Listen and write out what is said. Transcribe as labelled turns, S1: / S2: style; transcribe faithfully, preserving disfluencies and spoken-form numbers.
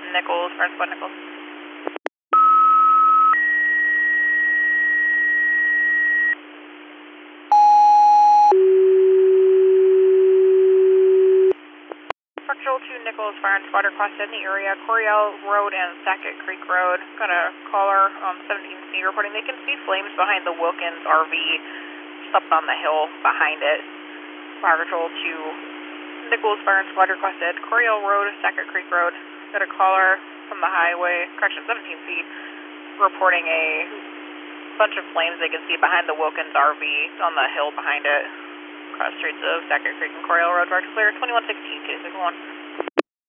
S1: Nichols, Fire Squad Nichols. Patrol two Nichols, Fire and Squad requested in the area, Coryell Road and Sackett Creek Road. Got a caller, um, seventeen C, reporting they can see flames behind the Wilkins R V, just up on the hill behind it. Fire Patrol two Nichols, Fire and Squad requested, Coryell Road, Sackett Creek Road. Got a caller from the highway, correction, seventeen C, reporting a bunch of flames they can see behind the Wilkins R V on the hill behind it. Cross streets of Sackett Creek and Coryell Road, Fire clear, twenty-one sixteen, K six one.